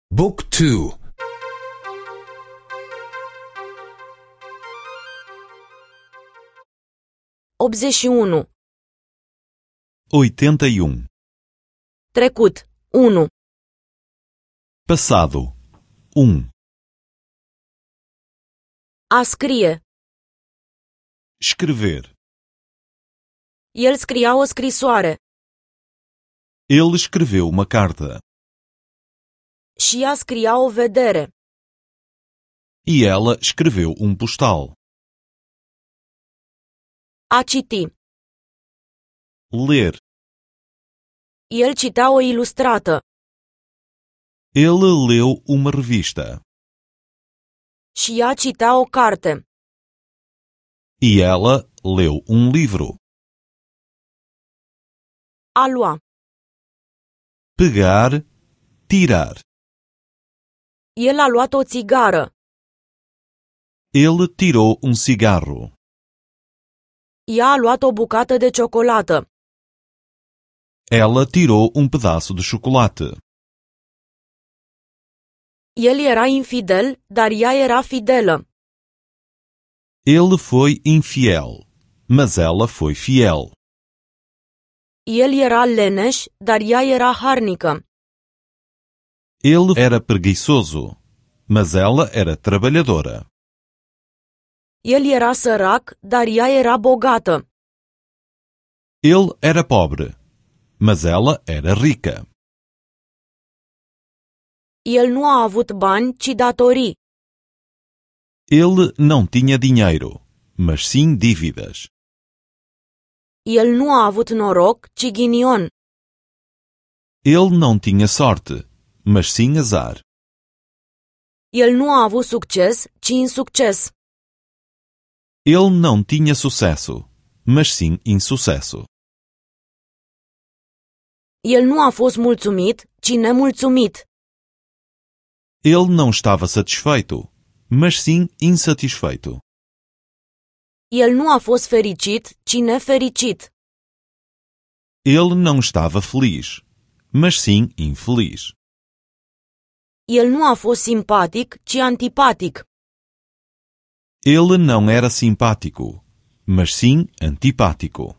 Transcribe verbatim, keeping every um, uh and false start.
Book two. optzeci și unu. oitenta e um. Trecut. unu. Passado. Um. A scrie. Escrever. El scria o scrisoare. Ele escreveu uma carta. Și ea scria o vedere. E ela escreveu um postal. A citi. Ler. El citea o ilustrată. Ele leu uma revista. Și ea citea o carte. E ela leu um livro. A lua. Pegar, tirar. El a luat o țigară. Ele tirou um cigarro. Ea a luat o bucată de ciocolată. Ela tirou um pedaço de chocolate. El era infidel, dar ea era fidelă. Ele foi infiel, mas ela foi fiel. El era leneș, dar ea era harnică. Ele era preguiçoso, mas ela era trabalhadora. El era sărac, dar ea era bogată. Ele era pobre, mas ela era rica. El nu a avut bani, ci datorii. Ele não tinha dinheiro, mas sim dívidas. El nu a avut noroc, ci ghinion. Ele não tinha sorte, mas sim azar. El nu a avut succes, ci insucces. Ele não tinha sucesso, mas sim insucesso. El nu a fost mulțumit, ci nemulțumit. Ele não estava satisfeito, mas sim insatisfeito. El nu a fost fericit, ci nefericit. Ele não estava feliz, mas sim infeliz. El nu a fost simpatic, ci antipatic. Ele não era simpático, mas sim antipático.